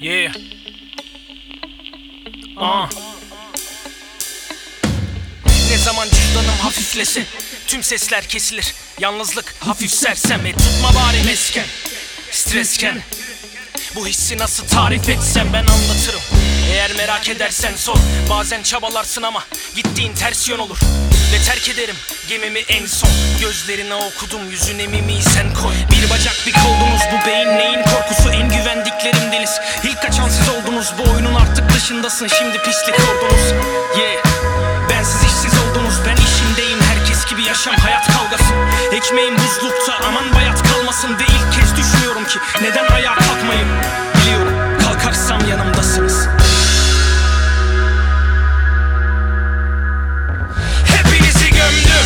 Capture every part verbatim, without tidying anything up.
Yeah. Aa. Ne zaman cüzdanım hafiflese tüm sesler kesilir. Yalnızlık hafif sersem, et tutma bari mesken. Stresken bu hissi nasıl tarif etsem ben anlatırım. Eğer merak edersen sor. Bazen çabalarsın ama gittiğin ters yön olur. Ve terk ederim gemimi en son. Gözlerine okudum, yüzüne mimiği sen koy. Bir bacak bir koldunuz, bu beyin neyin korkusu? En güvendiklerim deniz. İlk kaçan siz oldunuz, bu oyunun artık dışındasın. Şimdi pislik oldunuz. Yeah. Bensiz işsiz oldunuz, ben işimdeyim. Herkes gibi yaşam hayat kavgası. Ekmeğim buzlukta, aman bayat kalmasın. Ve ilk kez düşünüyorum ki neden ayağa kalkmayayım. Biliyorum kalkarsam yanımdasınız. Hepinizi gömdüm.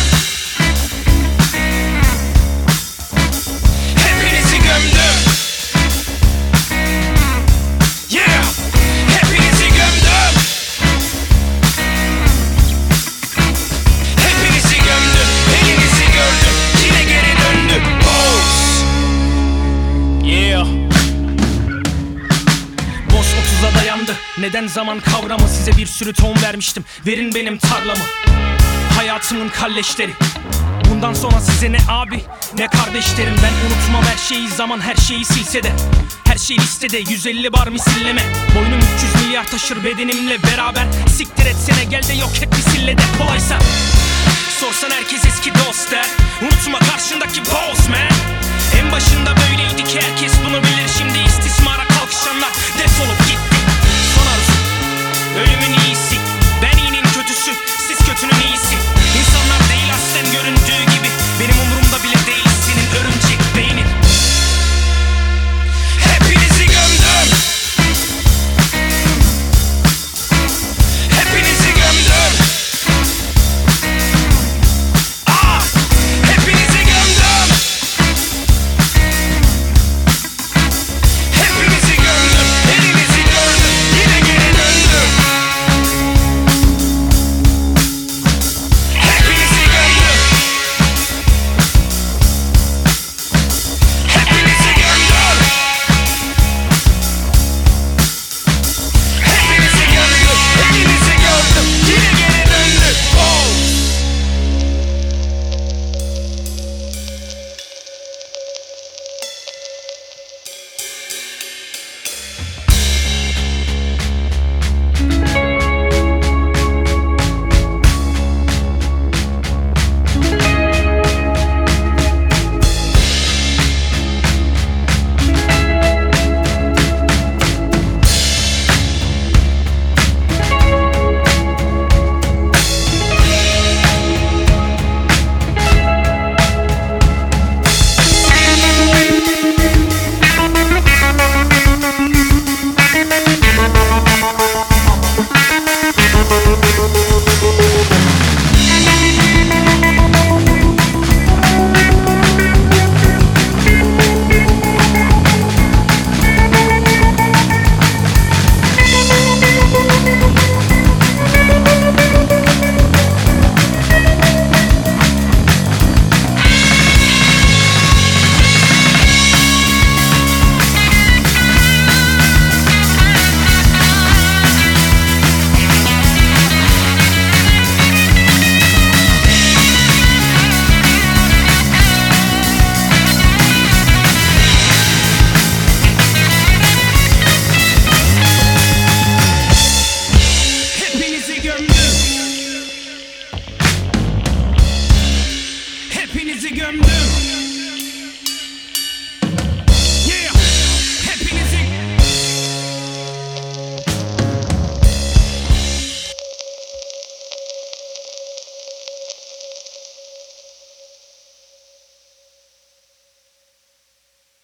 Hepinizi gömdüm. Yeah. Hepinizi gömdüm. Hepinizi gömdüm. Elinizi gördüm. Yine geri döndüm. Boss. Yeah. Boş otuza dayandı. Neden zaman kavramı? Size bir sürü ton vermiştim. Verin benim tarlamı. Hayatımın kalleşleri. Bundan sonra size ne abi ne kardeşlerim. Ben unutmam her şeyi, zaman her şeyi silse de. Her şey listede, yüz elli bar misilleme. Boynum üç yüz milyar taşır bedenimle beraber. Siktir etsene, gel de yok et misille de. Kolaysa sorsan herkes eski dost der. Unutma karşındaki boss man. En başında böyleydi ki herkes bunu bilir. Şimdi istismara kalkışanlar defolup gitti. Son arzu ölümün iyisi. Ben iyinin kötüsü, siz kötünün iyisi. İnsanlar değil aslen göründüğü gibi. Benim umurumda bile değil senin örümcek beynin. Hepinizi gömdüm. Hepinizi gömdüm. Ah! Hepinizi gömdüm. Hepinizi gömdüm. Elinizi gördüm. Yine geri döndüm. Hepinizi gömdüm. Hepinizi gömdüm. Hepinizi gömdüm. Elinizi gördüm. Yine geri döndüm. Oh! Hepinizi gömdüm. Hepinizi gömdüm.